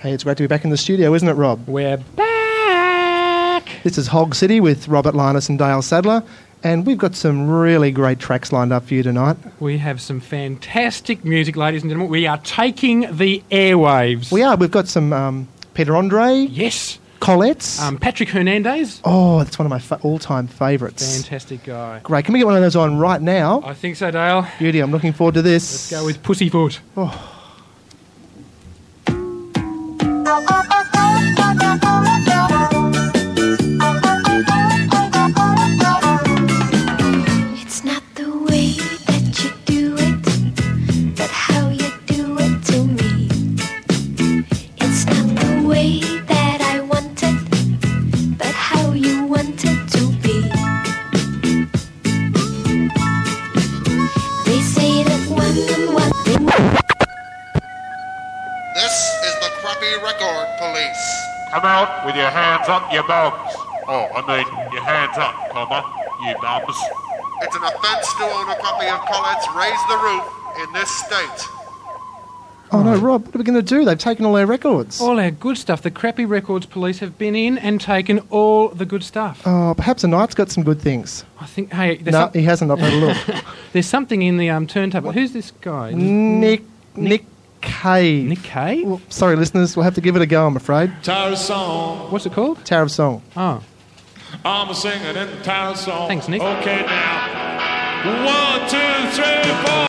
Hey, it's great to be back in the studio, isn't it, Rob? We're back! This is Hog City with Robert Linus and Dale Sadler, and we've got some really great tracks lined up for you tonight. We have some fantastic music, ladies and gentlemen. We are taking the airwaves. We are. We've got some Peter Andre. Yes. Colette's. Patrick Hernandez. Oh, that's one of my all-time favourites. Fantastic guy. Great. Can we get one of those on right now? I think so, Dale. Beauty. I'm looking forward to this. Let's go with Pussyfoot. Oh. It's not the way that you do it, but how you do it to me. It's not the way that I want it, but how you want it to be. They say that one and one. This is the Crappy Record Police. Come out with your hands up your bums. Oh, I mean, your hands up, you bums. It's an offence to own a copy of Colette's Raise the Roof in this state. Oh, no, Rob, what are we going to do? They've taken all our records. All our good stuff. The Crappy Records Police have been in and taken all the good stuff. Oh, perhaps a Knight's got some good things. I think, hey... No, he hasn't. I've had a look. There's something in the turntable. Who's this guy? Nick Cave. Nick Cave? Well, sorry, listeners, we'll have to give it a go, I'm afraid. Tower Song. What's it called? Tower of Song. Oh. I'm a singer in the Tower Song. Thanks, Nick. Okay, now. 1, 2, 3, 4.